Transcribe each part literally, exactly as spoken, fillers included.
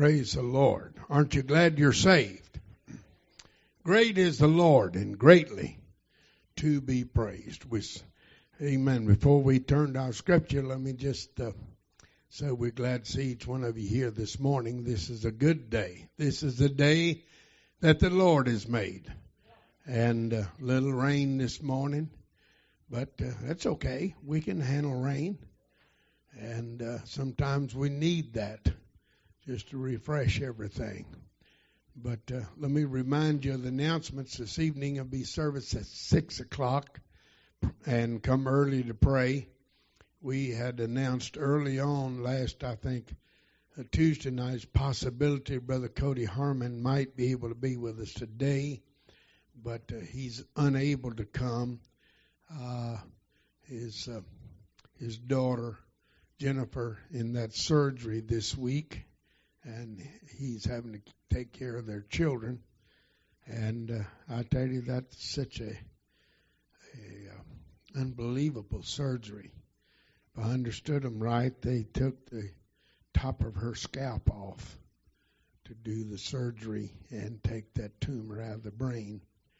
Praise the Lord. Aren't you glad you're saved? Great is the Lord and greatly to be praised. We, amen. Before we turn to our scripture, let me just uh, say we're glad to see each one of you here this morning. This is a good day. This is the day that the Lord has made. And a little rain this morning, but uh, that's okay. We can handle rain. And uh, sometimes we need that just to refresh everything. But uh, let me remind you of the announcements. This evening will be service at six o'clock, and come early to pray. We had announced early on last, I think, uh, Tuesday night's possibility Brother Cody Harmon might be able to be with us today, but uh, he's unable to come. Uh, his uh, his daughter, Jennifer, in that surgery this week, and he's having to take care of their children. And uh, I tell you, that's such a, a uh, unbelievable surgery. If I understood them right, they took the top of her scalp off to do the surgery and take that tumor out of the brain.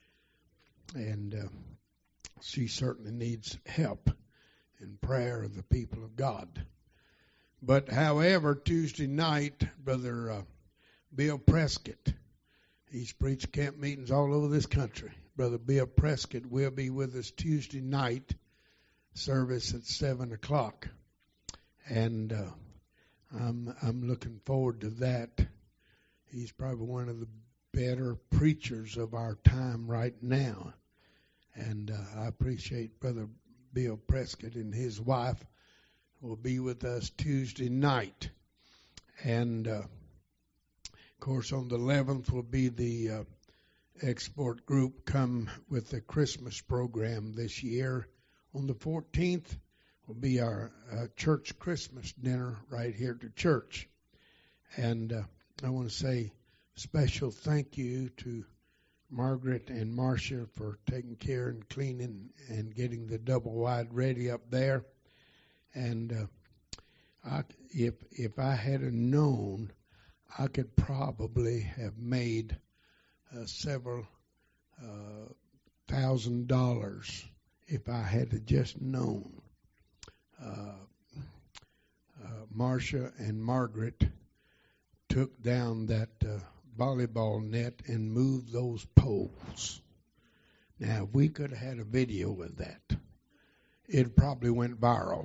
And uh, she certainly needs help and prayer of the people of God. But however, Tuesday night, Brother uh, Bill Prescott, he's preached camp meetings all over this country. Brother Bill Prescott will be with us Tuesday night, service at seven o'clock. And uh, I'm, I'm looking forward to that. He's probably one of the better preachers of our time right now. And uh, I appreciate Brother Bill Prescott and his wife will be with us Tuesday night. And, uh, of course, on the eleventh will be the uh, export group come with the Christmas program this year. On the fourteenth will be our uh, church Christmas dinner right here at the church. And uh, I want to say a special thank you to Margaret and Marcia for taking care and cleaning and getting the double wide ready up there. And uh, I, if if I had known, I could probably have made uh, several uh, thousand dollars if I had just known. Uh, uh, Marcia and Margaret took down that uh, volleyball net and moved those poles. Now, if we could have had a video of that, it probably went viral.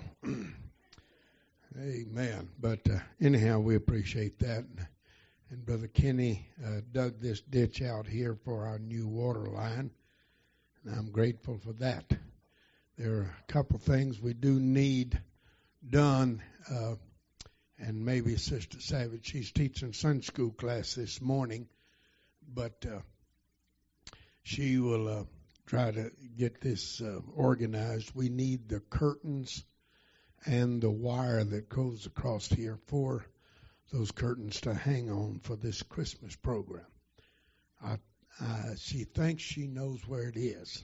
Amen. But uh, anyhow, we appreciate that. And Brother Kenny uh, dug this ditch out here for our new water line, and I'm grateful for that. There are a couple things we do need done, uh, and maybe Sister Savage, she's teaching Sunday school class this morning, but uh, she will uh, try to get this uh, organized. We need the curtains and the wire that goes across here for those curtains to hang on for this Christmas program. I, uh, she thinks she knows where it is.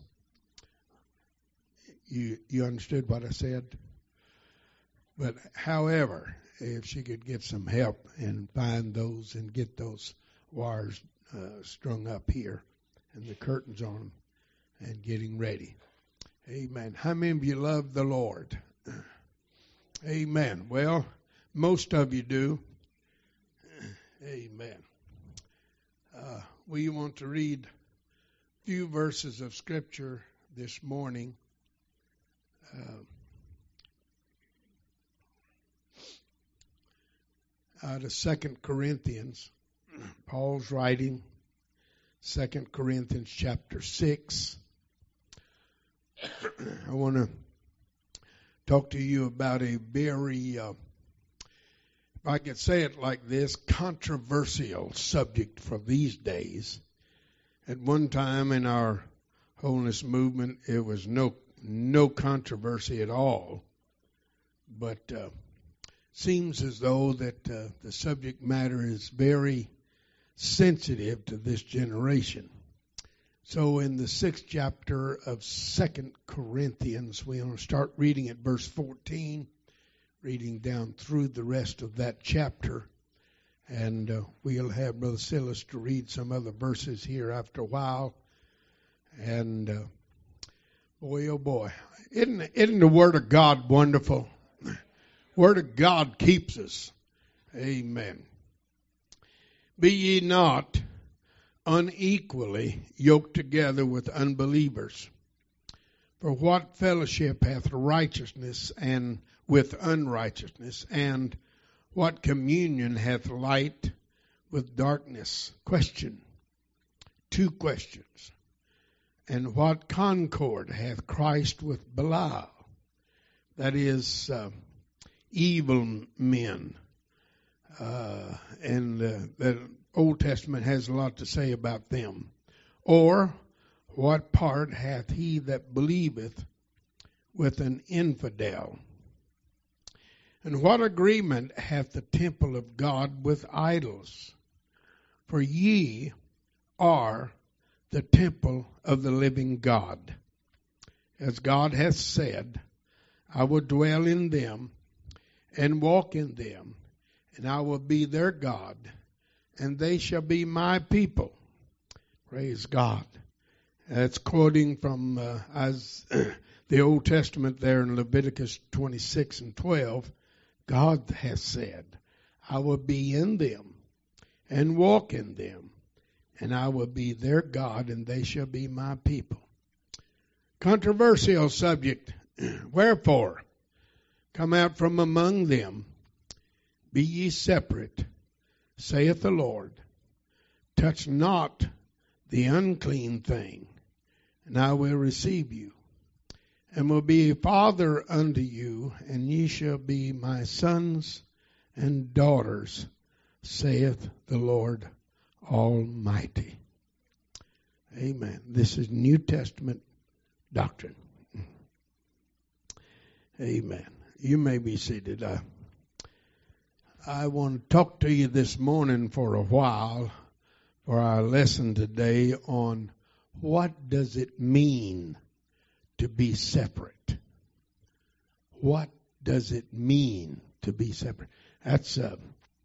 You you understood what I said? But however, if she could get some help and find those and get those wires uh, strung up here and the curtains on them and getting ready. Amen. How many of you love the Lord? Amen. Well, most of you do. Amen. Uh, we want to read a few verses of Scripture this morning. Uh, out of Second Corinthians. Paul's writing Second Corinthians chapter six. I want to talk to you about a very, uh, if I could say it like this, controversial subject for these days. At one time in our holiness movement, it was no no controversy at all. But uh, seems as though that uh, the subject matter is very sensitive to this generation. So in the sixth chapter of Second Corinthians, we're going to start reading at verse fourteen, reading down through the rest of that chapter. And uh, we'll have Brother Silas to read some other verses here after a while. And uh, boy, oh boy, isn't, isn't the Word of God wonderful? Word of God keeps us. Amen. Be ye not unequally yoked together with unbelievers. For what fellowship hath righteousness and with unrighteousness, and what communion hath light with darkness? Question. Two questions. And what concord hath Christ with Belial? That is, uh, evil men. Uh, and uh, the Old Testament has a lot to say about them. Or, what part hath he that believeth with an infidel? And what agreement hath the temple of God with idols? For ye are the temple of the living God. As God hath said, I will dwell in them and walk in them, and I will be their God, and they shall be my people. Praise God. That's quoting from uh, as the Old Testament there in Leviticus twenty-six and twelve. God has said, I will be in them and walk in them, and I will be their God, and they shall be my people. Controversial subject. Wherefore, come out from among them, be ye separate, saith the Lord. Touch not the unclean thing, and I will receive you, and will be a father unto you, and ye shall be my sons and daughters, saith the Lord Almighty. Amen. This is New Testament doctrine. Amen. You may be seated. I, I want to talk to you this morning for a while for our lesson today on what does it mean to be separate. What does it mean to be separate? That's uh,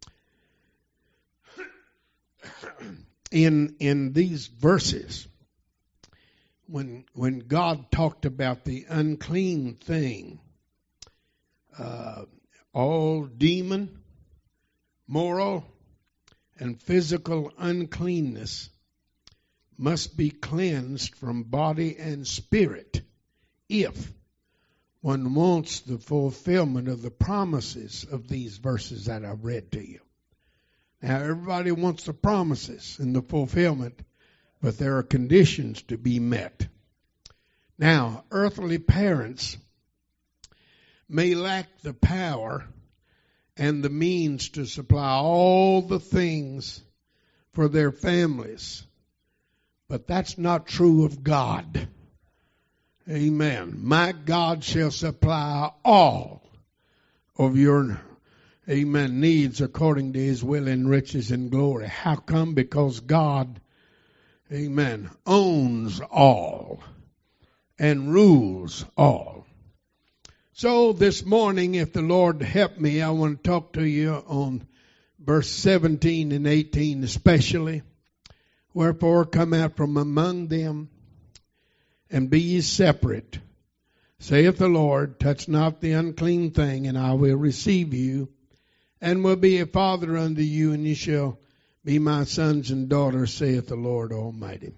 in in these verses. When when God talked about the unclean thing, uh, all demon, moral, and physical uncleanness must be cleansed from body and spirit if one wants the fulfillment of the promises of these verses that I've read to you. Now, everybody wants the promises and the fulfillment, but there are conditions to be met. Now, earthly parents may lack the power and the means to supply all the things for their families, but that's not true of God. Amen. My God shall supply all of your, amen, needs according to his will and riches and glory. How come? Because God, amen, owns all and rules all. So this morning, if the Lord help me, I want to talk to you on verse seventeen and eighteen especially. Wherefore come out from among them, and be ye separate, saith the Lord. Touch not the unclean thing, and I will receive you, and will be a father unto you, and ye shall be my sons and daughters, saith the Lord Almighty.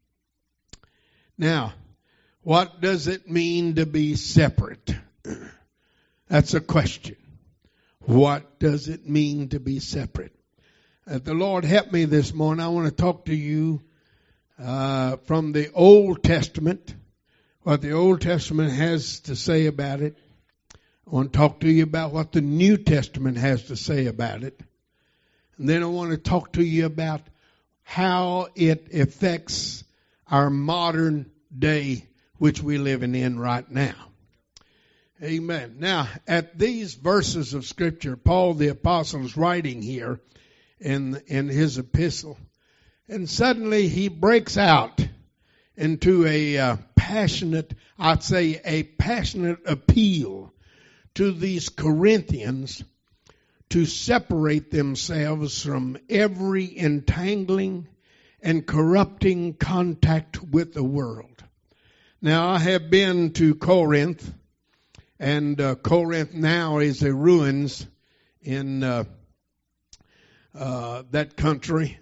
Now, what does it mean to be separate? That's a question. What does it mean to be separate? If the Lord help me this morning, I want to talk to you uh, from the Old Testament, what the Old Testament has to say about it. I want to talk to you about what the New Testament has to say about it. And then I want to talk to you about how it affects our modern day, which we're living in right now. Amen. Now, at these verses of Scripture, Paul the Apostle is writing here in, in his epistle. And suddenly he breaks out into a uh, passionate, I'd say a passionate appeal to these Corinthians to separate themselves from every entangling and corrupting contact with the world. Now, I have been to Corinth, and uh, Corinth now is a ruins in uh, uh, that country.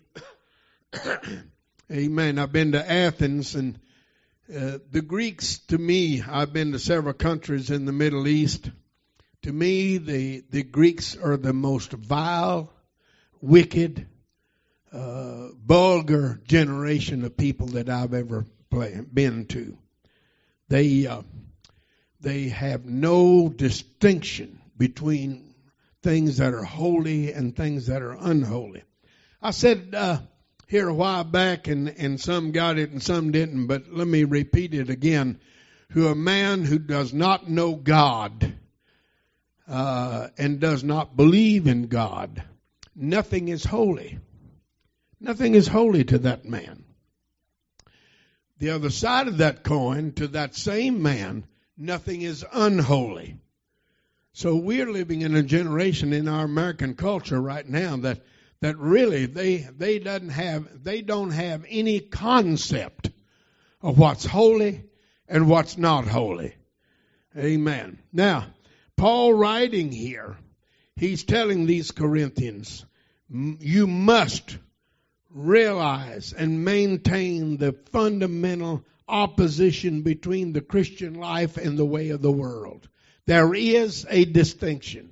Amen. I've been to Athens, and uh, the Greeks, to me, I've been to several countries in the Middle East. To me, the, the Greeks are the most vile, wicked, uh, vulgar generation of people that I've ever play, been to. They uh, they have no distinction between things that are holy and things that are unholy. I said uh, here a while back, and, and some got it and some didn't, but let me repeat it again. To a man who does not know God uh, and does not believe in God, nothing is holy. Nothing is holy to that man. The other side of that coin, to that same man, nothing is unholy. So we're living in a generation in our American culture right now that that really they they doesn't have they don't have any concept of what's holy and what's not holy. Amen. Now, Paul writing here, he's telling these Corinthians, you must realize and maintain the fundamental opposition between the Christian life and the way of the world. There is a distinction.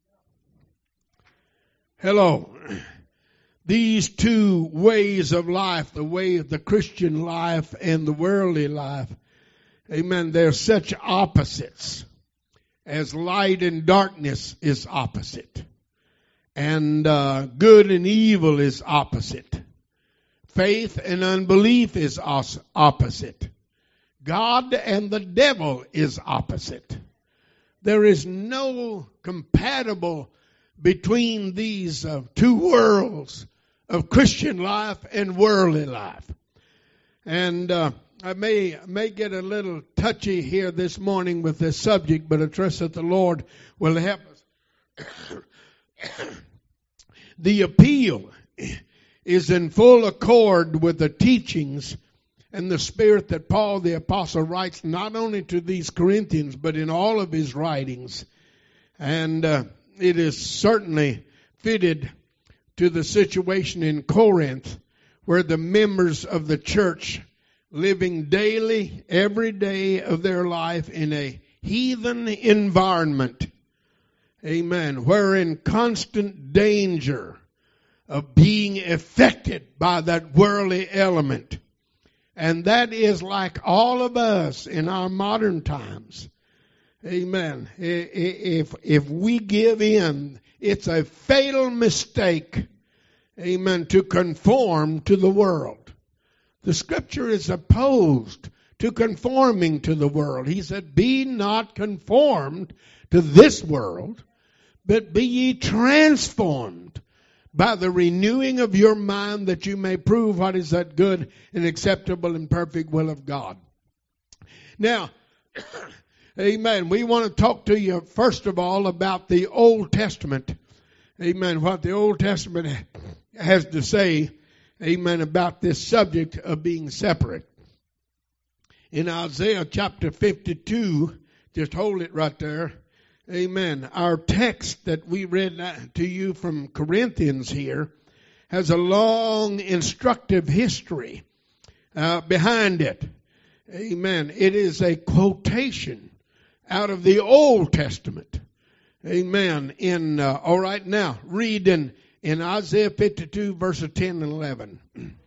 Hello. These two ways of life, the way of the Christian life and the worldly life, amen, they're such opposites. As light and darkness is opposite. And uh, good and evil is opposite. Faith and unbelief is opposite. God and the devil is opposite. There is no compatible between these uh, two worlds of Christian life and worldly life. And uh, I may may get a little touchy here this morning with this subject, but I trust that the Lord will help us. The appeal is in full accord with the teachings and the spirit that Paul the Apostle writes not only to these Corinthians, but in all of his writings. And uh, it is certainly fitted to the situation in Corinth, where the members of the church living daily, every day of their life in a heathen environment, amen, were in constant danger of being affected by that worldly element. And that is like all of us in our modern times. Amen. If, if we give in, it's a fatal mistake, amen, to conform to the world. The scripture is opposed to conforming to the world. He said, be not conformed to this world, but be ye transformed by the renewing of your mind, that you may prove what is that good and acceptable and perfect will of God. Now, amen, we want to talk to you first of all about the Old Testament. Amen, what the Old Testament has to say, amen, about this subject of being separate. In Isaiah chapter fifty-two, just hold it right there. Amen. Our text that we read to you from Corinthians here has a long instructive history uh, behind it. Amen. It is a quotation out of the Old Testament. Amen. In uh, all right, now read in in Isaiah fifty-two, verses ten and eleven.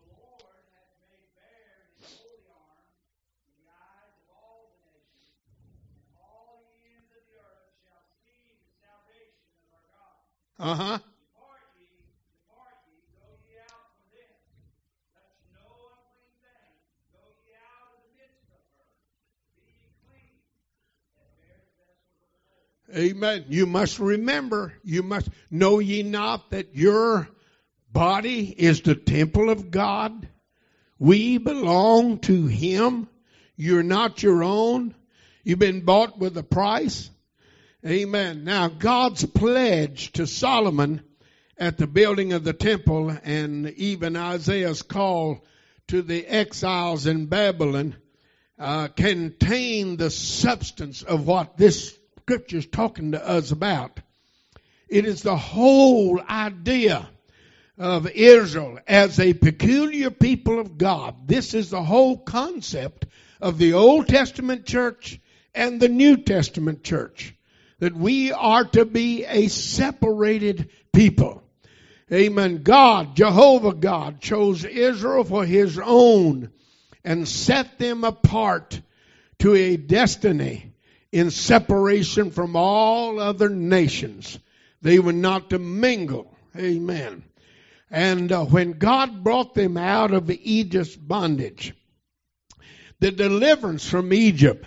Uh huh. Depart ye, depart ye, go ye out from thence. Touch no unclean thing. Go ye out of the midst of her. Be ye clean, and bear the vessels of the Lord. Amen. You must remember, you must know ye not that your body is the temple of God. We belong to Him. You're not your own. You've been bought with a price. Amen. Now, God's pledge to Solomon at the building of the temple, and even Isaiah's call to the exiles in Babylon, uh, contain the substance of what this scripture is talking to us about. It is the whole idea of Israel as a peculiar people of God. This is the whole concept of the Old Testament church and the New Testament church, that we are to be a separated people. Amen. God, Jehovah God, chose Israel for his own and set them apart to a destiny in separation from all other nations. They were not to mingle. Amen. And uh, when God brought them out of Egypt's bondage, the deliverance from Egypt,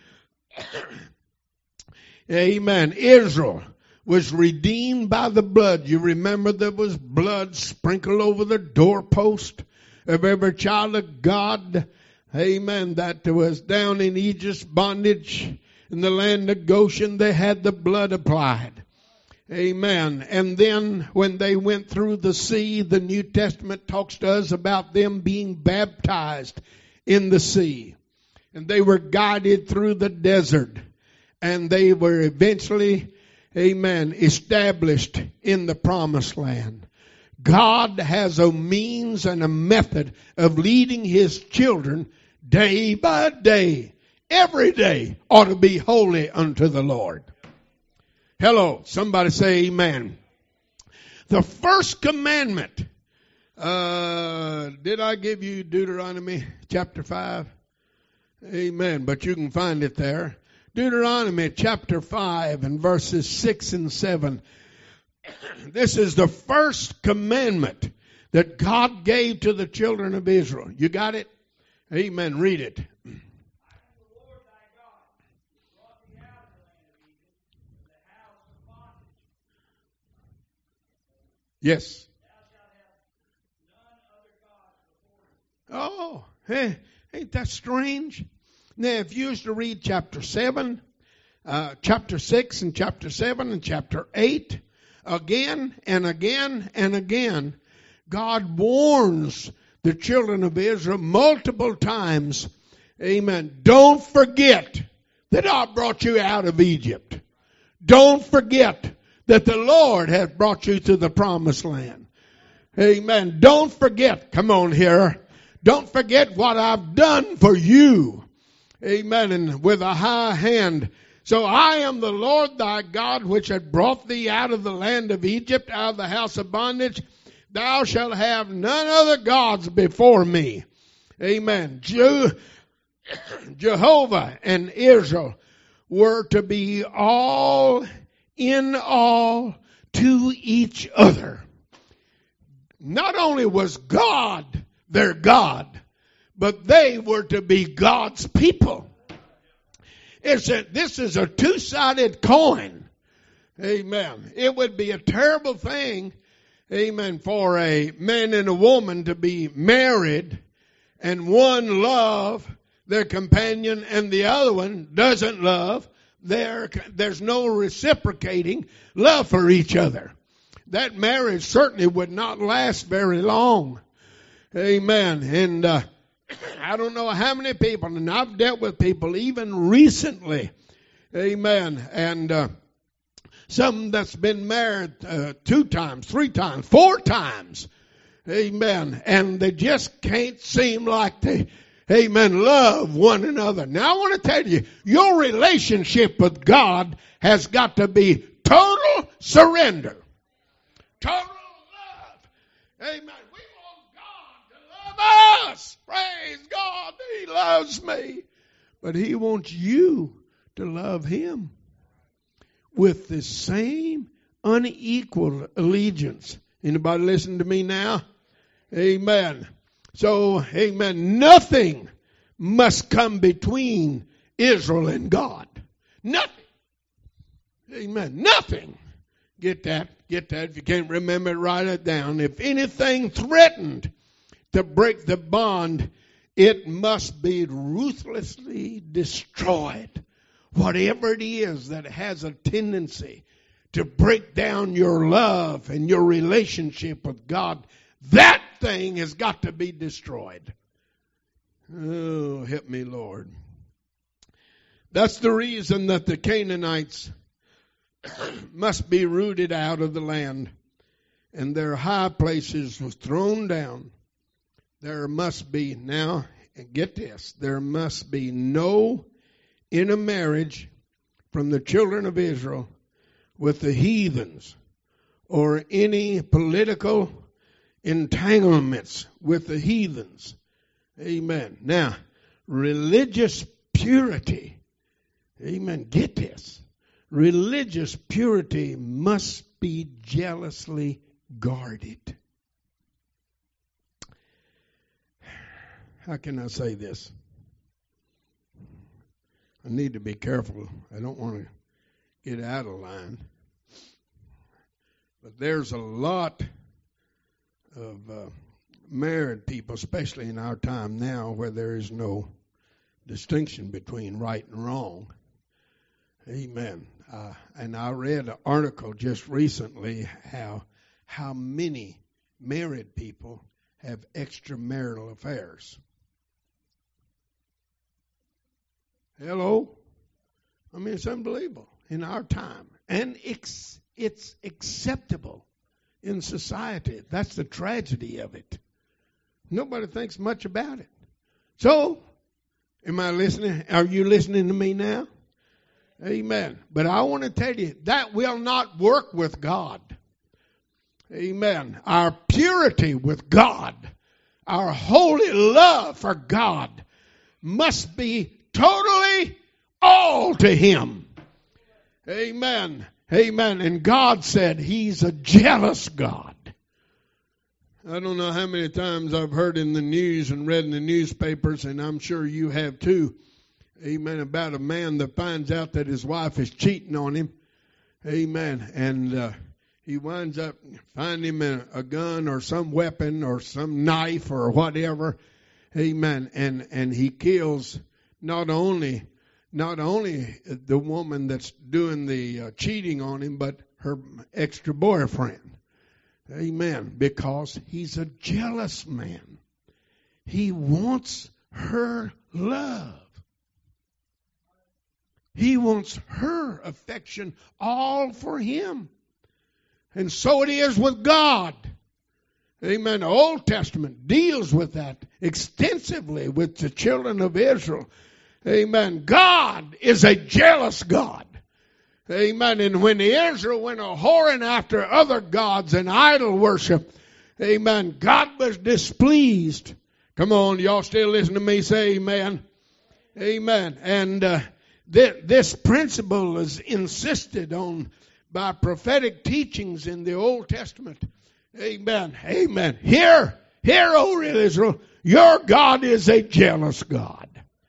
amen, Israel was redeemed by the blood. You remember there was blood sprinkled over the doorpost of every child of God, amen, that was down in Egypt's bondage in the land of Goshen. They had the blood applied. Amen. And then when they went through the sea, the New Testament talks to us about them being baptized in the sea. And they were guided through the desert. And they were eventually, amen, established in the promised land. God has a means and a method of leading his children day by day. Every day ought to be holy unto the Lord. Hello, somebody say amen. The first commandment, uh, did I give you Deuteronomy chapter five? Amen, but you can find it there. Deuteronomy chapter five and verses six and seven. This is the first commandment that God gave to the children of Israel. You got it? Amen, read it. Yes. Oh, hey, ain't that strange? Now, if you used to read chapter seven, uh, chapter six and chapter seven and chapter eight, again and again and again, God warns the children of Israel multiple times, amen, don't forget that I brought you out of Egypt. Don't forget that the Lord has brought you to the promised land. Amen. Don't forget, come on here, don't forget what I've done for you. Amen. And with a high hand. So I am the Lord thy God, which had brought thee out of the land of Egypt, out of the house of bondage. Thou shalt have none other gods before me. Amen. Je- Jehovah and Israel were to be all in all to each other. Not only was God their God, but they were to be God's people. It's a, this is a two-sided coin. Amen. It would be a terrible thing, amen, for a man and a woman to be married and one love their companion and the other one doesn't love. There, there's no reciprocating love for each other. That marriage certainly would not last very long. Amen. And uh, I don't know how many people, and I've dealt with people even recently. Amen. And uh, some that's been married uh, two times, three times, four times. Amen. And they just can't seem like they, amen, love one another. Now I want to tell you, your relationship with God has got to be total surrender. Total love. Amen. We want God to love us. Praise God. He loves me. But he wants you to love him with the same unequal allegiance. Anybody listen to me now? Amen. So, amen, nothing must come between Israel and God. Nothing. Amen. Nothing. Get that. Get that. If you can't remember it, write it down. If anything threatened to break the bond, it must be ruthlessly destroyed. whatever it is that has a tendency to break down your love and your relationship with God, that thing has got to be destroyed. Oh, help me, Lord. That's the reason that the Canaanites must be rooted out of the land, and their high places was thrown down. There must be, now, get this, there must be no intermarriage from the children of Israel with the heathens, or any political entanglements with the heathens. Amen. Now, religious purity, amen, get this, religious purity must be jealously guarded. How can I say this? I need to be careful. I don't want to get out of line. But there's a lot of uh, married people, especially in our time now, where there is no distinction between right and wrong. Amen. Uh, and I read an article just recently how how many married people have extramarital affairs. Hello? I mean, it's unbelievable in our time. And it's, it's acceptable in society. That's the tragedy of it. Nobody thinks much about it. So, am I listening? Are you listening to me now? Amen. But I want to tell you, that will not work with God. Amen. Our purity with God, our holy love for God must be totally all to Him. Amen. Amen. And God said He's a jealous God. I don't know how many times I've heard in the news and read in the newspapers, and I'm sure you have too, amen, about a man that finds out that his wife is cheating on him. Amen. And uh, he winds up finding him a, a gun or some weapon or some knife or whatever. Amen. And and he kills not only not only the woman that's doing the uh, cheating on him, but her extra boyfriend. Amen. Because he's a jealous man. He wants her love. He wants her affection all for him. And so it is with God. Amen. The Old Testament deals with that extensively with the children of Israel. Amen. God is a jealous God. Amen. And when the Israel went a whoring after other gods and idol worship, amen, God was displeased. Come on, y'all still listen to me say amen. Amen. And uh, th- this principle is insisted on by prophetic teachings in the Old Testament. Amen. Amen. Hear, hear, O Israel, your God is a jealous God.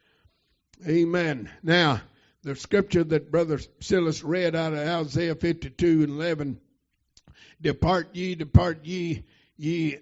Amen. Now, the scripture that Brother Silas read out of Isaiah fifty-two and eleven, depart ye, depart ye, ye,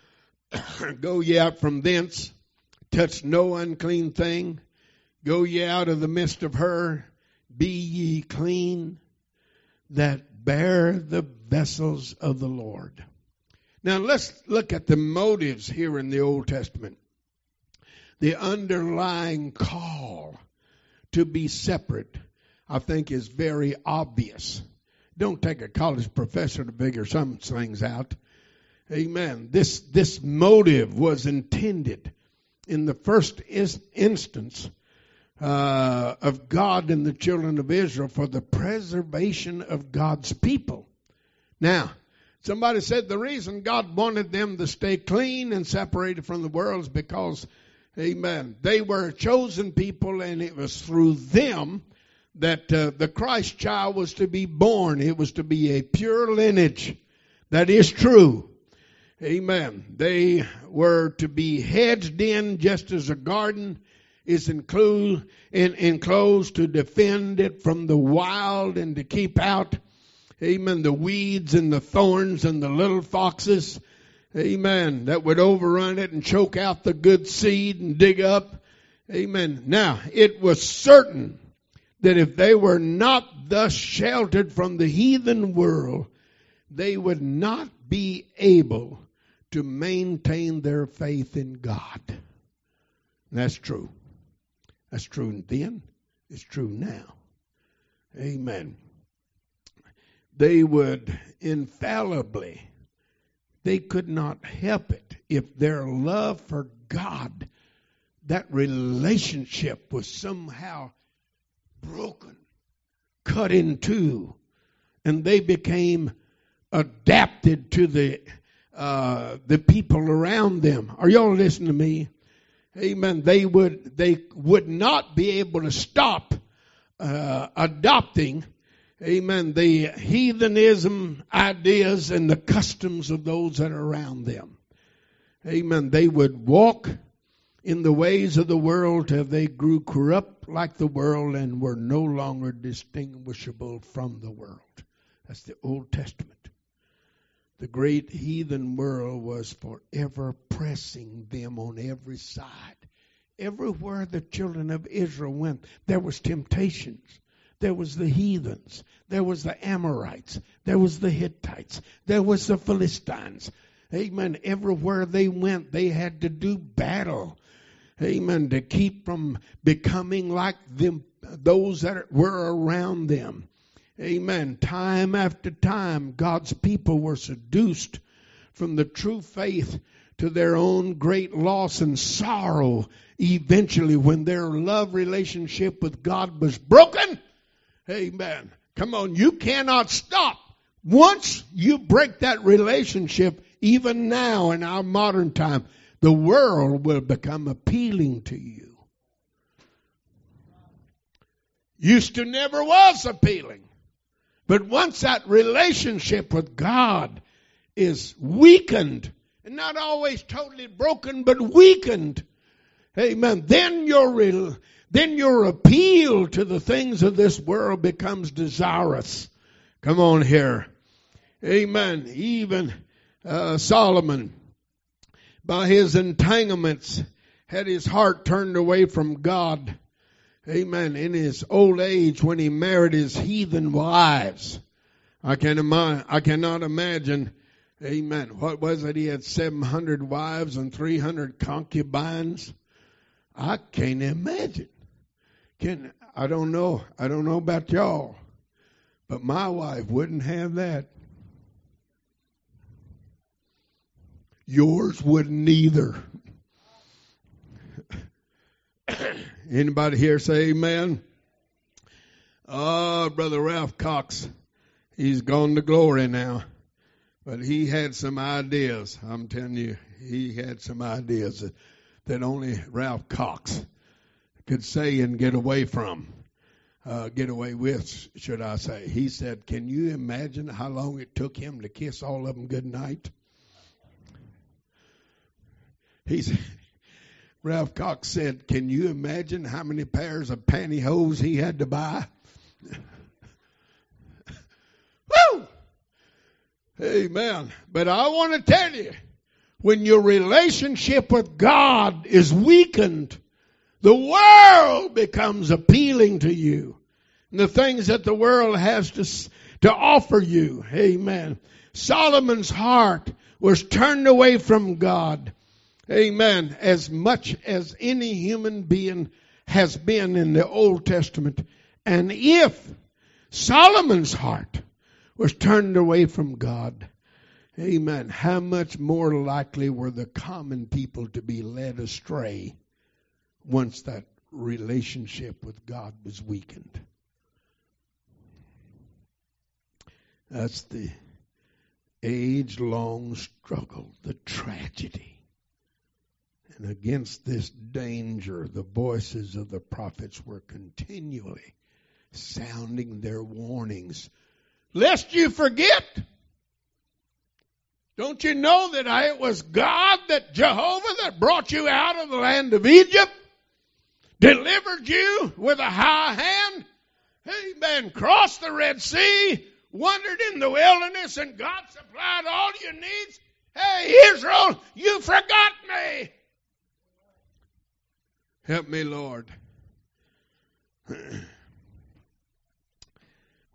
go ye out from thence, touch no unclean thing, go ye out of the midst of her, be ye clean, that bear the vessels of the Lord. Now let's look at the motives here in the Old Testament. The underlying call to be separate, I think, is very obvious. Don't take a college professor to figure some things out. Amen. This, this motive was intended in the first is, instance uh, of God and the children of Israel for the preservation of God's people. Now, somebody said the reason God wanted them to stay clean and separated from the world is because, amen, they were a chosen people, and it was through them that uh, the Christ child was to be born. It was to be a pure lineage. That is true. Amen. They were to be hedged in just as a garden is include, in, enclosed to defend it from the wild and to keep out, amen, the weeds and the thorns and the little foxes, amen, that would overrun it and choke out the good seed and dig up. Amen. Now, it was certain that if they were not thus sheltered from the heathen world, they would not be able to maintain their faith in God. And that's true. That's true then. It's true now. Amen. They would infallibly, they could not help it if their love for God, that relationship was somehow broken, cut in two, and they became adapted to the uh, the people around them. Are y'all listening to me? Amen. They would they would not be able to stop uh, adopting, amen, the heathenism ideas and the customs of those that are around them. Amen. They would walk in the ways of the world till they grew corrupt like the world and were no longer distinguishable from the world. That's the Old Testament. The great heathen world was forever pressing them on every side. Everywhere the children of Israel went, there was temptations. There was the heathens. There was the Amorites. There was the Hittites. There was the Philistines. Amen. Everywhere they went, they had to do battle. Amen. To keep from becoming like them, those that were around them. Amen. Time after time, God's people were seduced from the true faith to their own great loss and sorrow. Eventually, when their love relationship with God was broken, amen. Come on, you cannot stop. Once you break that relationship, even now in our modern time, the world will become appealing to you. Used to never was appealing. But once that relationship with God is weakened, and not always totally broken, but weakened, amen, then your, real, then your appeal to the things of this world becomes desirous. Come on here. Amen. Even uh, Solomon, by his entanglements, had his heart turned away from God. Amen. In his old age, when he married his heathen wives, I can ima- I cannot imagine. Amen. What was it? He had seven hundred wives and three hundred concubines. I can't imagine. Can I don't know. I don't know about y'all, but my wife wouldn't have that. Yours wouldn't either. Anybody here say amen? Oh, Brother Ralph Cox, he's gone to glory now. But he had some ideas. I'm telling you, he had some ideas that, that only Ralph Cox could say and get away from. Uh, get away with, should I say. He said, can you imagine how long it took him to kiss all of them good night? He's... Ralph Cox said, can you imagine how many pairs of pantyhose he had to buy? Woo! Amen. But I want to tell you, when your relationship with God is weakened, the world becomes appealing to you. And the things that the world has to, to offer you. Amen. Solomon's heart was turned away from God. Amen. As much as any human being has been in the Old Testament. And if Solomon's heart was turned away from God, amen, how much more likely were the common people to be led astray once that relationship with God was weakened? That's the age-long struggle, the tragedy. And against this danger, the voices of the prophets were continually sounding their warnings. Lest you forget. Don't you know that I, it was God, that Jehovah, that brought you out of the land of Egypt? Delivered you with a high hand? Amen. Crossed the Red Sea. Wandered in the wilderness, and God supplied all your needs. Hey, Israel, you forgot me. Help me, Lord.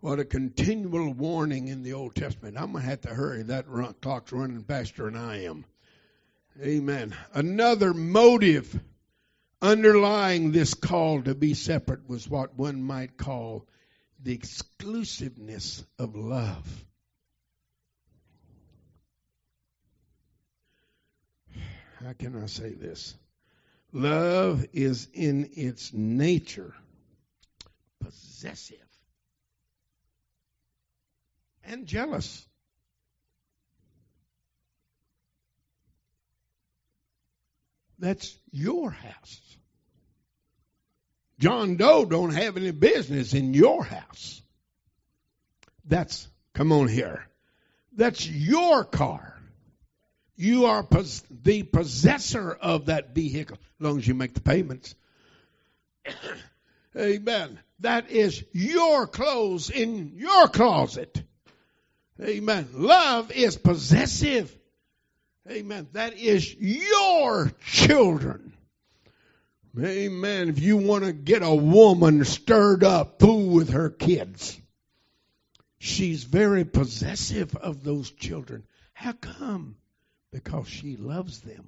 What a continual warning in the Old Testament. I'm going to have to hurry. That run, clock's running faster than I am. Amen. Another motive underlying this call to be separate was what one might call the exclusiveness of love. How can I say this? Love is in its nature possessive and jealous. That's your house. John Doe don't have any business in your house. That's, come on here, that's your car. You are pos- the possessor of that vehicle, as long as you make the payments. Amen. That is your clothes in your closet. Amen. Love is possessive. Amen. That is your children. Amen. If you want to get a woman stirred up, fool with her kids. She's very possessive of those children. How come? Because she loves them.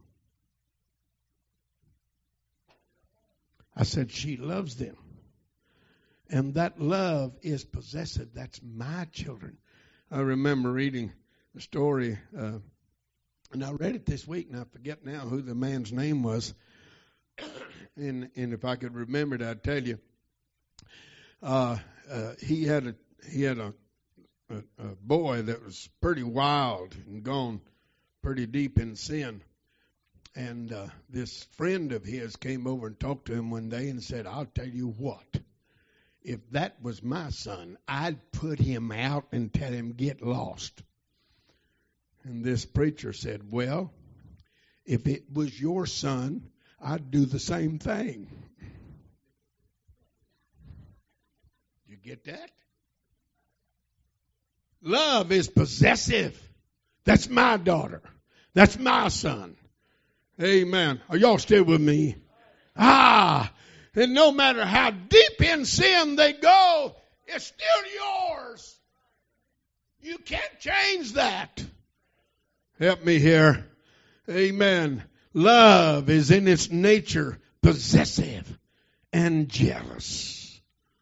I said she loves them. And that love is possessive. That's my children. I remember reading the story, uh, and I read it this week, and I forget now who the man's name was. and and if I could remember it, I'd tell you. Uh, uh, he had a he had a, a, a boy that was pretty wild and gone pretty deep in sin. And uh, this friend of his came over and talked to him one day and said, I'll tell you what, if that was my son, I'd put him out and tell him get lost. And this preacher said, well, if it was your son, I'd do the same thing. You get that? Love is possessive. That's my daughter. That's my son. Amen. Are y'all still with me? Ah, and no matter how deep in sin they go, it's still yours. You can't change that. Help me here. Amen. Love is in its nature possessive and jealous.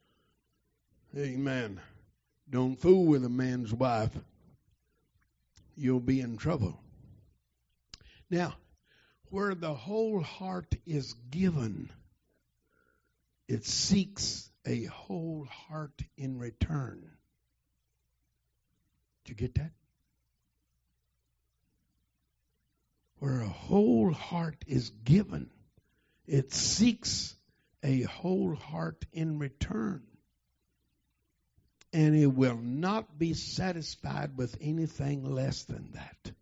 Amen. Don't fool with a man's wife. You'll be in trouble. Now, where the whole heart is given, it seeks a whole heart in return. Did you get that? Where a whole heart is given, it seeks a whole heart in return. And it will not be satisfied with anything less than that.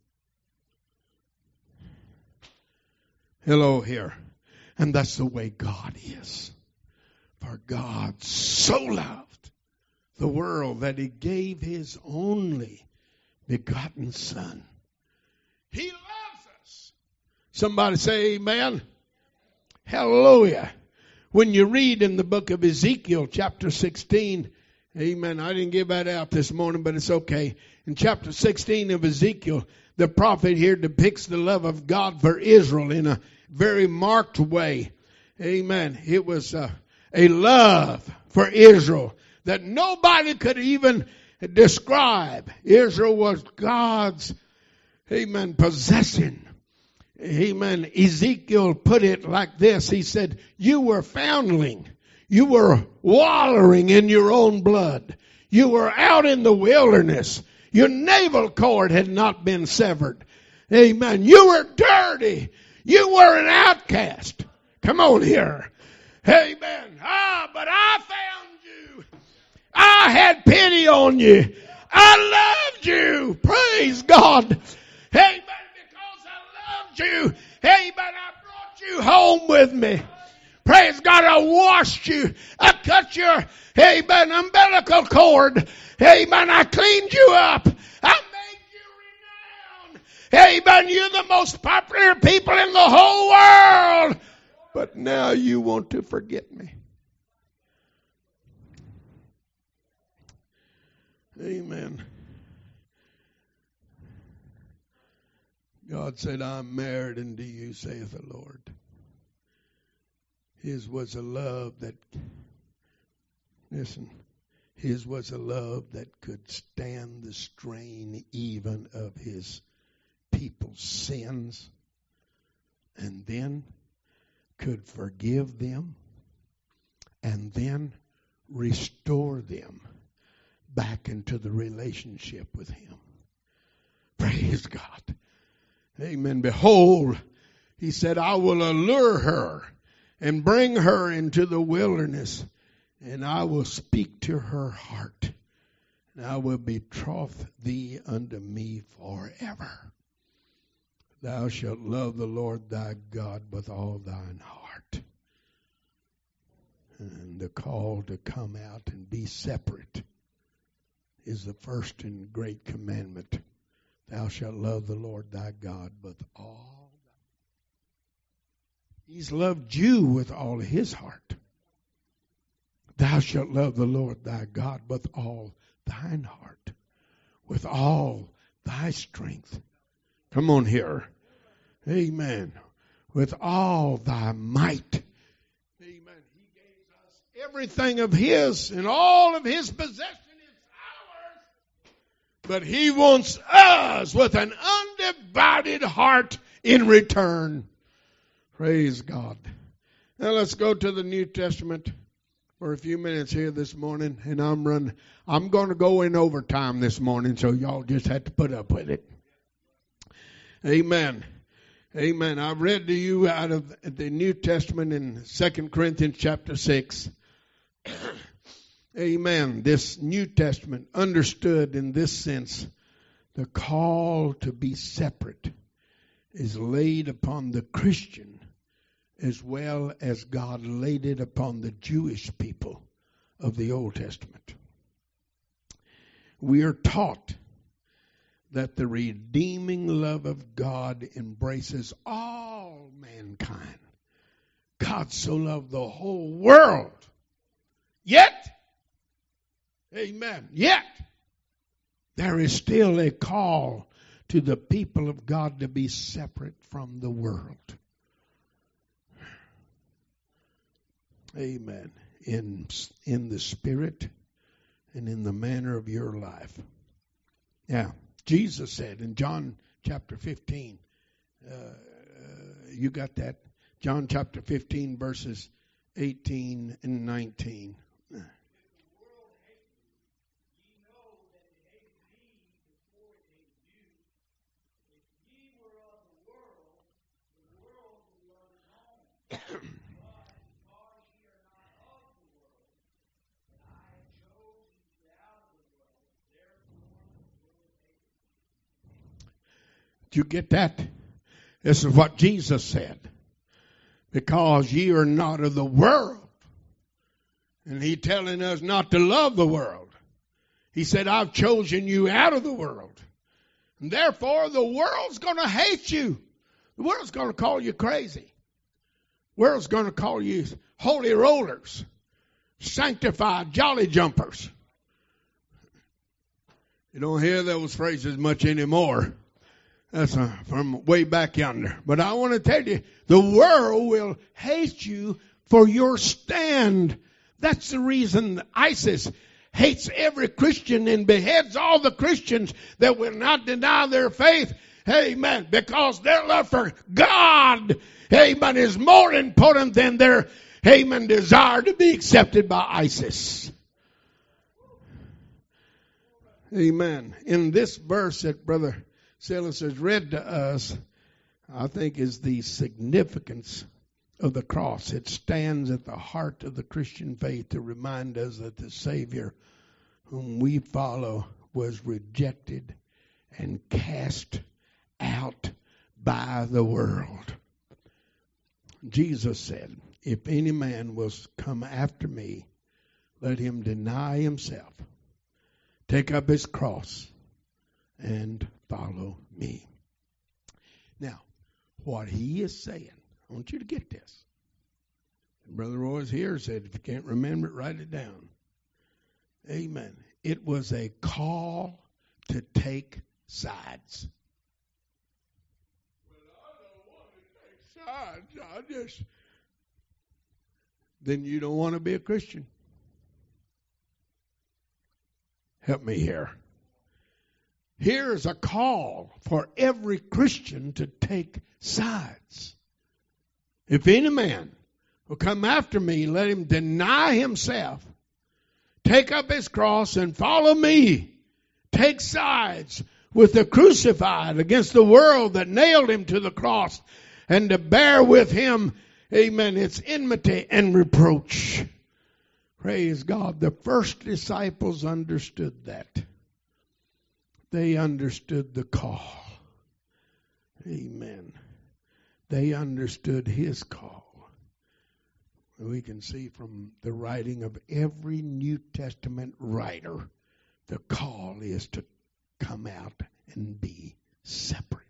Hello here. And that's the way God is. For God so loved the world that he gave his only begotten Son. He loves us. Somebody say amen. Hallelujah. When you read in the book of Ezekiel chapter sixteen, amen. I didn't give that out this morning, but it's okay. In chapter sixteen of Ezekiel, the prophet here depicts the love of God for Israel in a very marked way. Amen. It was uh, a love for Israel that nobody could even describe. Israel was God's, amen, possession. Amen. Ezekiel put it like this. He said, you were foundling. You were wallowing in your own blood. You were out in the wilderness. Your navel cord had not been severed. Amen. You were dirty. You were an outcast. Come on here. Amen. Ah, but I found you. I had pity on you. I loved you. Praise God. Amen. Because I loved you. Amen. I brought you home with me. Praise God, I washed you. I cut your, amen, umbilical cord. Amen, I cleaned you up. I made you renowned. Amen, you're the most popular people in the whole world. But now you want to forget me. Amen. God said, I'm married unto you, saith the Lord. His was a love that, listen, his was a love that could stand the strain even of his people's sins, and then could forgive them, and then restore them back into the relationship with him. Praise God. Amen. Behold, he said, I will allure her and bring her into the wilderness, and I will speak to her heart, and I will betroth thee unto me forever. Thou shalt love the Lord thy God with all thine heart. And the call to come out and be separate is the first and great commandment. Thou shalt love the Lord thy God with all. He's loved you with all of his heart. Thou shalt love the Lord thy God with all thine heart, with all thy strength. Come on here. Amen. With all thy might. Amen. He gave us everything of his, and all of his possession is ours. But he wants us with an undivided heart in return. Praise God. Now let's go to the New Testament for a few minutes here this morning, and I'm running. I'm going to go in overtime this morning, so y'all just have to put up with it. Amen. Amen. I've read to you out of the New Testament in Second Corinthians chapter six. Amen. This New Testament understood in this sense, the call to be separate is laid upon the Christian as well as God laid it upon the Jewish people of the Old Testament. We are taught that the redeeming love of God embraces all mankind. God so loved the whole world. Yet, amen, yet, there is still a call to the people of God to be separate from the world. Amen. In, in the spirit and in the manner of your life. Yeah. Jesus said in John chapter fifteen, uh, uh, you got that? John chapter fifteen, verses eighteen and nineteen. Did you get that? This is what Jesus said. Because ye are not of the world. And he telling us not to love the world. He said, I've chosen you out of the world. And therefore the world's going to hate you. The world's going to call you crazy. The world's going to call you holy rollers. Sanctified jolly jumpers. You don't hear those phrases much anymore. That's uh, from way back yonder. But I want to tell you, the world will hate you for your stand. That's the reason ISIS hates every Christian and beheads all the Christians that will not deny their faith. Amen. Because their love for God, amen, is more important than their, amen, desire to be accepted by ISIS. Amen. In this verse that Brother Silas has read to us, I think is the significance of the cross. It stands at the heart of the Christian faith to remind us that the Savior whom we follow was rejected and cast out by the world. Jesus said, if any man will come after me, let him deny himself, take up his cross, and follow me. Now, what he is saying, I want you to get this. Brother Roy's here said, if you can't remember it, write it down. Amen. It was a call to take sides. Well, I don't want to take sides. I just... Then you don't want to be a Christian. Help me here. Here is a call for every Christian to take sides. If any man will come after me, let him deny himself, take up his cross and follow me. Take sides with the crucified against the world that nailed him to the cross, and to bear with him, amen, its enmity and reproach. Praise God. The first disciples understood that. They understood the call. Amen. They understood his call. We can see from the writing of every New Testament writer, the call is to come out and be separate.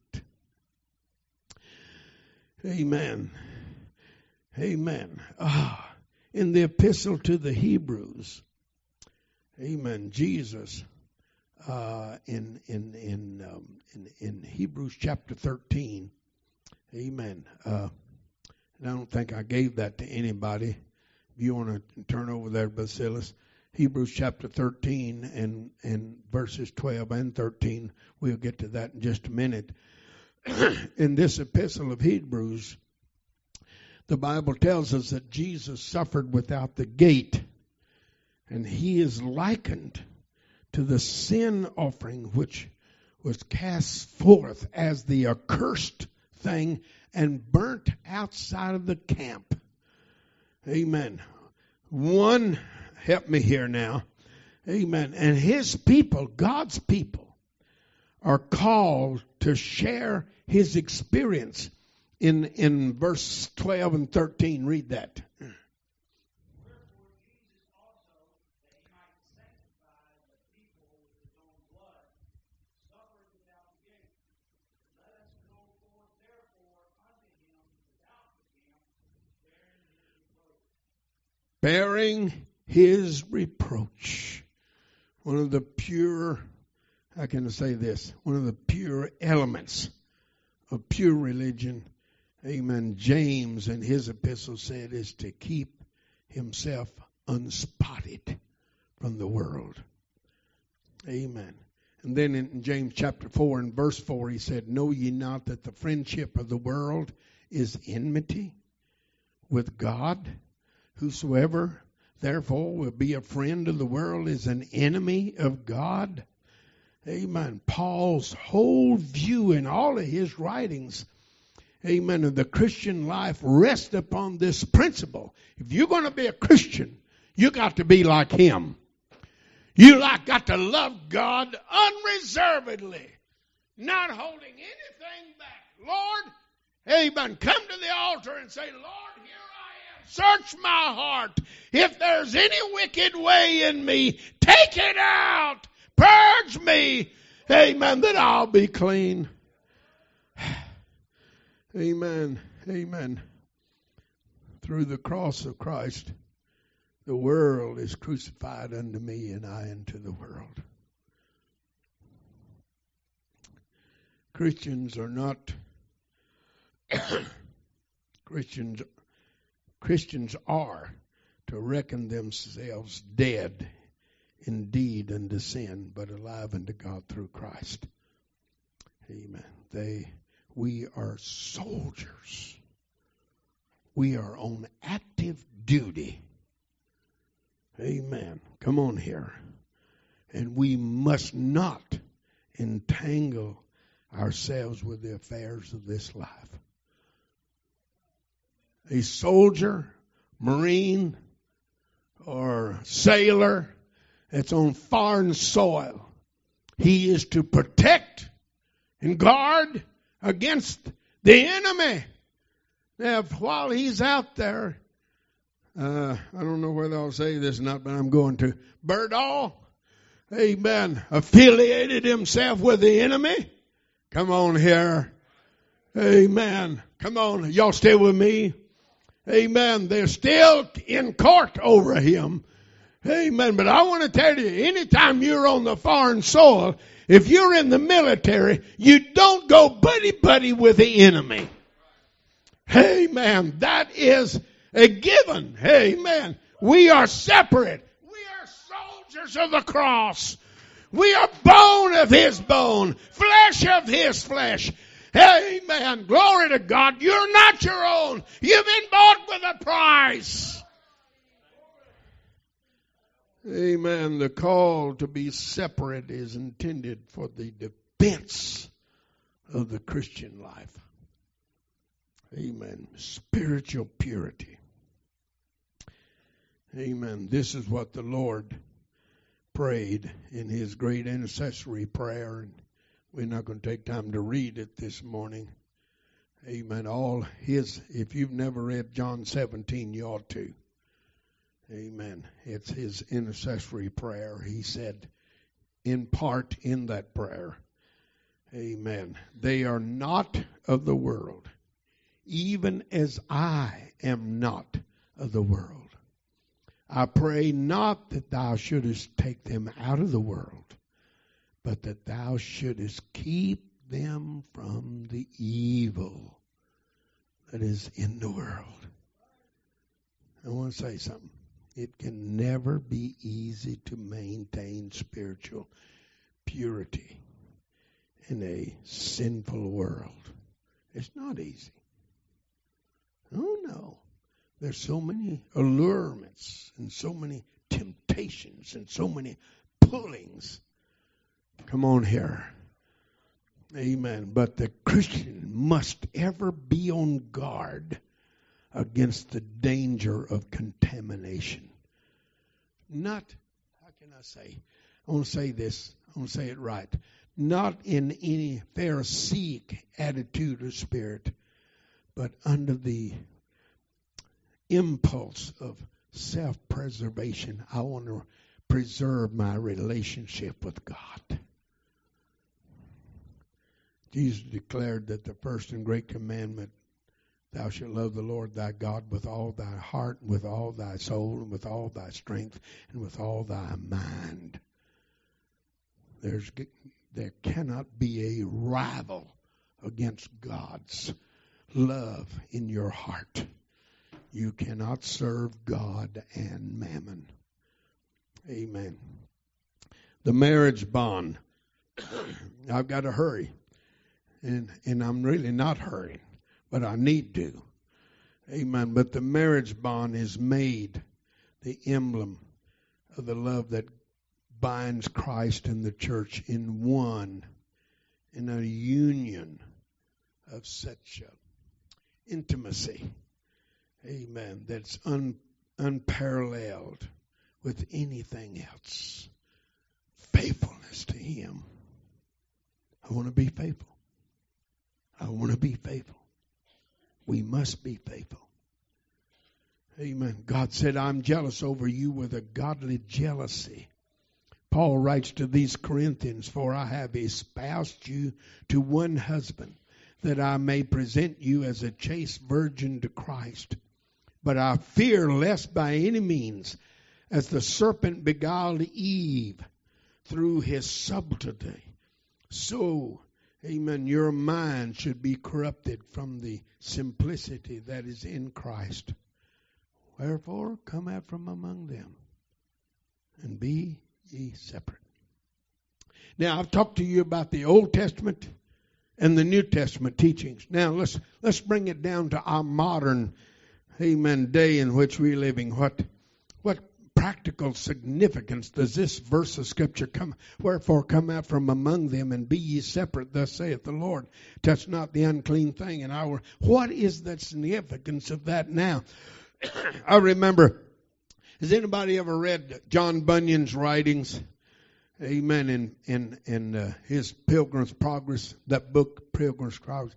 Amen. Amen. Ah, in the epistle to the Hebrews, amen, Jesus, uh, in in in, um, in in Hebrews chapter thirteen, amen. Uh, and I don't think I gave that to anybody. If you want to turn over there, Basilis, Hebrews chapter thirteen and and verses twelve and thirteen. We'll get to that in just a minute. In this epistle of Hebrews, the Bible tells us that Jesus suffered without the gate, and he is likened to the sin offering which was cast forth as the accursed thing and burnt outside of the camp. Amen. One, help me here now. Amen. And his people, God's people, are called to share his experience. In in verse twelve and thirteen, read that. Wherefore Jesus also, that he might sanctify the people with his own blood, suffered without the gate. Let us go forth therefore unto him without the camp, bearing his reproach. Bearing his reproach. One of the pure, how can I say this? One of the pure elements of pure religion, amen, James in his epistle said, is to keep himself unspotted from the world. Amen. And then in James chapter four and verse four, he said, know ye not that the friendship of the world is enmity with God? Whosoever therefore will be a friend of the world is an enemy of God. Amen. Paul's whole view in all of his writings, amen, of the Christian life rests upon this principle. If you're going to be a Christian, you got to be like him. You like got to love God unreservedly, not holding anything back. Lord, amen, come to the altar and say, Lord, here I am. Search my heart. If there's any wicked way in me, take it out. Purge me, amen, that I'll be clean. Amen, amen. Through the cross of Christ, the world is crucified unto me and I unto the world. Christians are not, Christians, Christians are to reckon themselves dead indeed unto sin, but alive unto God through Christ. Amen. They, we are soldiers. We are on active duty. Amen. Come on here. And we must not entangle ourselves with the affairs of this life. A soldier, marine, or sailor that's on foreign soil, he is to protect and guard against the enemy. Now, while he's out there, uh, I don't know whether I'll say this or not, but I'm going to. Berdahl, amen, affiliated himself with the enemy. Come on here. Amen. Come on. Y'all stay with me. Amen. They're still in court over him. Amen. But I want to tell you, anytime you're on the foreign soil, if you're in the military, you don't go buddy-buddy with the enemy. Amen. That is a given. Amen. We are separate. We are soldiers of the cross. We are bone of His bone, flesh of His flesh. Amen. Glory to God. You're not your own. You've been bought with a price. Amen. The call to be separate is intended for the defense of the Christian life. Amen. Spiritual purity. Amen. This is what the Lord prayed in His great intercessory prayer. And we're not going to take time to read it this morning. Amen. All His, if you've never read John seventeen, you ought to. Amen. It's His intercessory prayer. He said, in part in that prayer, amen, they are not of the world, even as I am not of the world. I pray not that thou shouldest take them out of the world, but that thou shouldest keep them from the evil that is in the world. I want to say something. It can never be easy to maintain spiritual purity in a sinful world. It's not easy. Oh, no. There's so many allurements and so many temptations and so many pullings. Come on here. Amen. But the Christian must ever be on guard against the danger of contamination. Not, how can I say? I want to say this. I want to say it right. Not in any Pharisaic attitude or spirit, but under the impulse of self-preservation. I want to preserve my relationship with God. Jesus declared that the first and great commandment, thou shalt love the Lord thy God with all thy heart, and with all thy soul, and with all thy strength, and with all thy mind. There's, there cannot be a rival against God's love in your heart. You cannot serve God and mammon. Amen. The marriage bond. I've got to hurry. And, and I'm really not hurrying, but I need to. Amen. But the marriage bond is made the emblem of the love that binds Christ and the church in one, in a union of such a intimacy. Amen. That's un, unparalleled with anything else. Faithfulness to Him. I want to be faithful. I want to be faithful. We must be faithful. Amen. God said, I'm jealous over you with a godly jealousy. Paul writes to these Corinthians, for I have espoused you to one husband, that I may present you as a chaste virgin to Christ. But I fear lest by any means, as the serpent beguiled Eve through his subtlety, so, amen, your mind should be corrupted from the simplicity that is in Christ. Wherefore, come out from among them, and be ye separate. Now, I've talked to you about the Old Testament and the New Testament teachings. Now, let's let's bring it down to our modern, amen, day in which we're living. What what practical significance does this verse of Scripture come? Wherefore come out from among them and be ye separate, thus saith the Lord. Touch not the unclean thing in our... What is the significance of that now? I remember, has anybody ever read John Bunyan's writings? Amen. In, in, in uh, his Pilgrim's Progress, that book, Pilgrim's Progress.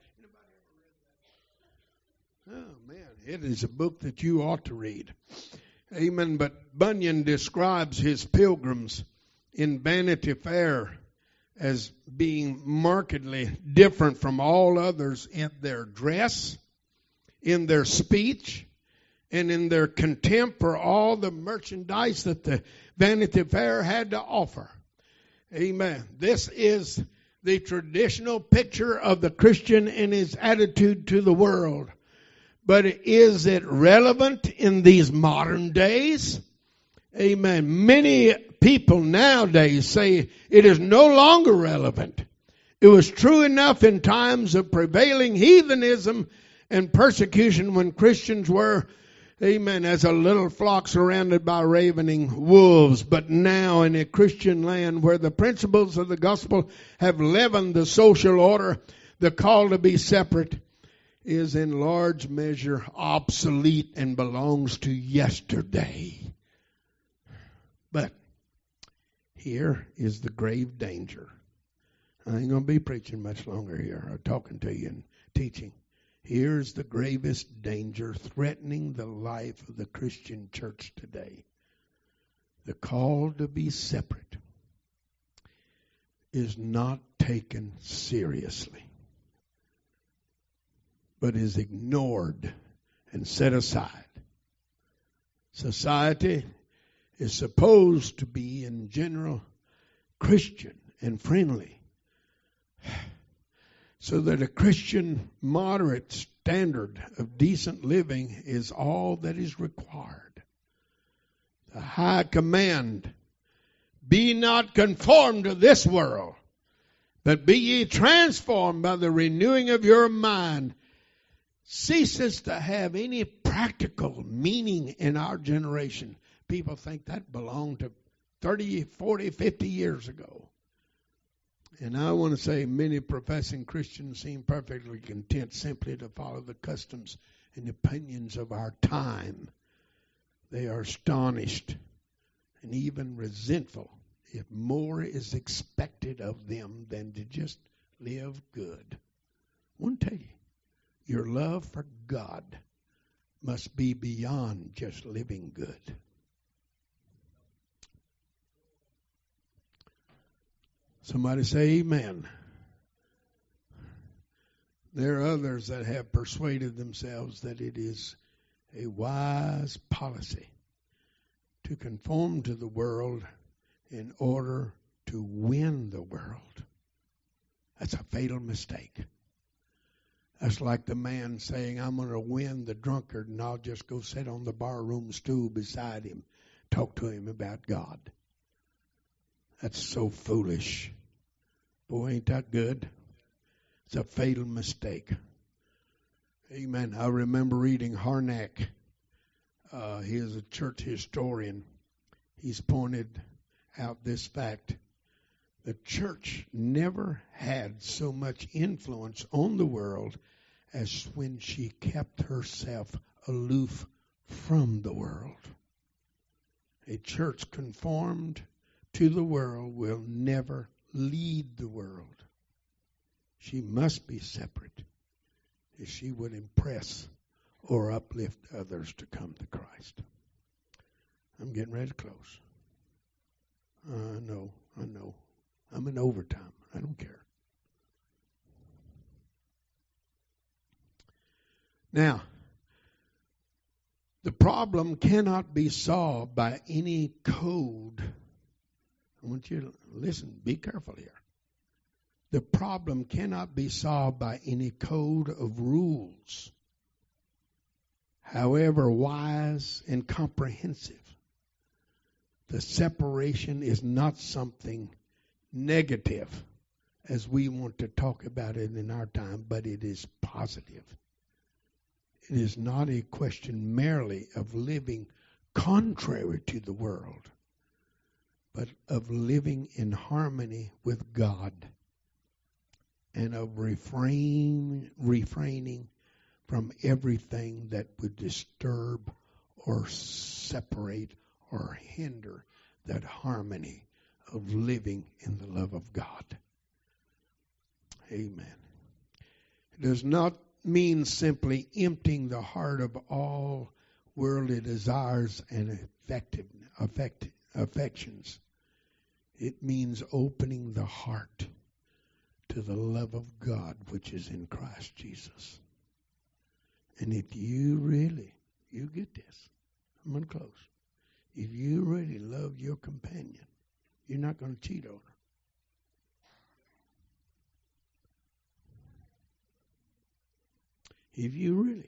Oh, man, it is a book that you ought to read. Amen. But Bunyan describes his pilgrims in Vanity Fair as being markedly different from all others in their dress, in their speech, and in their contempt for all the merchandise that the Vanity Fair had to offer. Amen. This is the traditional picture of the Christian in his attitude to the world. But is it relevant in these modern days? Amen. Many people nowadays say it is no longer relevant. It was true enough in times of prevailing heathenism and persecution when Christians were, amen, as a little flock surrounded by ravening wolves. But now in a Christian land where the principles of the gospel have leavened the social order, the call to be separate is in large measure obsolete and belongs to yesterday. But here is the grave danger. I ain't going to be preaching much longer here or talking to you and teaching. Here's the gravest danger threatening the life of the Christian church today. The call to be separate is not taken seriously, but is ignored and set aside. Society is supposed to be, in general, Christian and friendly, so that a Christian moderate standard of decent living is all that is required. The high command, be not conformed to this world, but be ye transformed by the renewing of your mind, ceases to have any practical meaning in our generation. People think that belonged to thirty, forty, fifty years ago. And I want to say many professing Christians seem perfectly content simply to follow the customs and opinions of our time. They are astonished and even resentful if more is expected of them than to just live good. I want to tell you, your love for God must be beyond just living good. Somebody say amen. There are others that have persuaded themselves that it is a wise policy to conform to the world in order to win the world. That's a fatal mistake. That's like the man saying, I'm going to win the drunkard and I'll just go sit on the barroom stool beside him, talk to him about God. That's so foolish. Boy, ain't that good? It's a fatal mistake. Amen. I remember reading Harnack. Uh, he is a church historian. He's pointed out this fact. The church never had so much influence on the world as when she kept herself aloof from the world. A church conformed to the world will never lead the world. She must be separate if she would impress or uplift others to come to Christ. I'm getting ready to close. I know, I know. I'm in overtime. I don't care. Now, the problem cannot be solved by any code. I want you to listen, be careful here. The problem cannot be solved by any code of rules, however wise and comprehensive. The separation is not something negative, as we want to talk about it in our time, but it is positive. It is not a question merely of living contrary to the world, but of living in harmony with God and of refrain, refraining from everything that would disturb or separate or hinder that harmony of living in the love of God. Amen. It does not mean simply emptying the heart of all worldly desires and affective, affect, affections. It means opening the heart to the love of God which is in Christ Jesus. And if you really, you get this. I'm going to close. If you really love your companion, you're not going to cheat on her. If you really,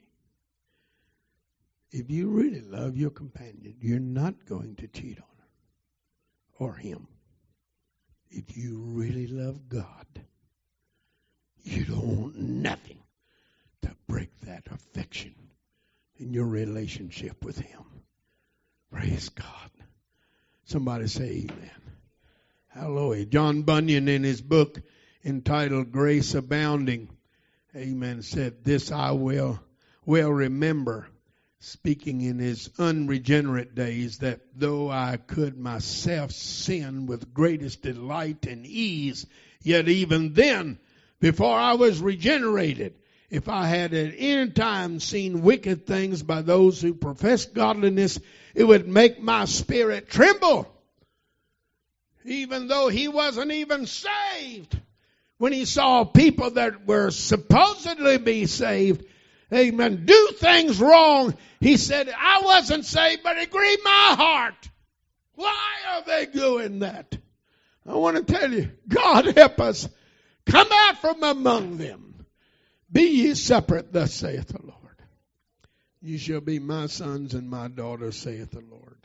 if you really love your companion, you're not going to cheat on her or him. If you really love God, you don't want nothing to break that affection in your relationship with him. Praise God. Somebody say amen. Hallelujah. John Bunyan, in his book entitled Grace Abounding, amen, said, this I will well remember, speaking in his unregenerate days, that though I could myself sin with greatest delight and ease, yet even then, before I was regenerated, if I had at any time seen wicked things by those who profess godliness, it would make my spirit tremble. Even though he wasn't even saved. When he saw people that were supposedly be saved, amen, do things wrong, he said, I wasn't saved, but it grieved my heart. Why are they doing that? I want to tell you, God help us. Come out from among them. Be ye separate, thus saith the Lord. You shall be my sons and my daughters, saith the Lord.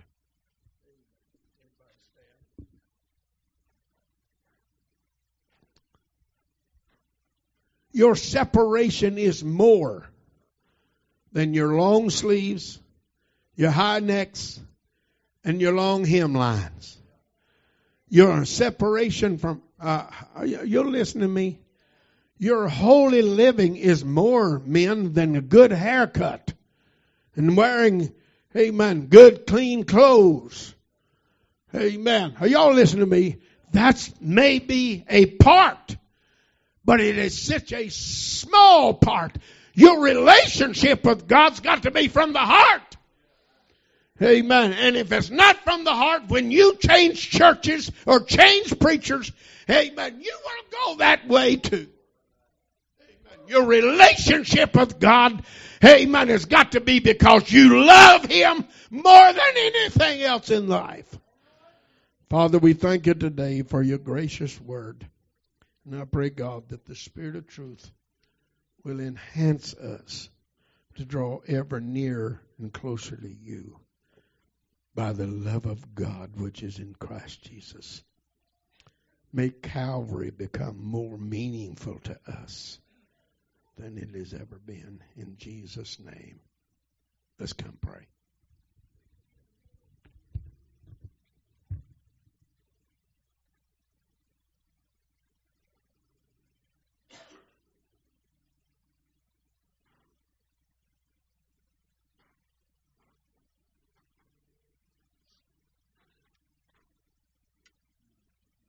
Your separation is more than your long sleeves, your high necks, and your long hemlines. Your separation from, uh, you'll listen to me. Your holy living is more, men, than a good haircut and wearing, amen, good clean clothes. Amen. Are y'all listening to me? That's maybe a part, but it is such a small part. Your relationship with God's got to be from the heart. Amen. And if it's not from the heart, when you change churches or change preachers, amen, you will go that way too. Amen. Your relationship with God, amen, has got to be because you love Him more than anything else in life. Father, we thank you today for your gracious word. And I pray, God, that the Spirit of truth will enhance us to draw ever nearer and closer to you by the love of God which is in Christ Jesus. Make Calvary become more meaningful to us than it has ever been. In Jesus' name, let's come pray.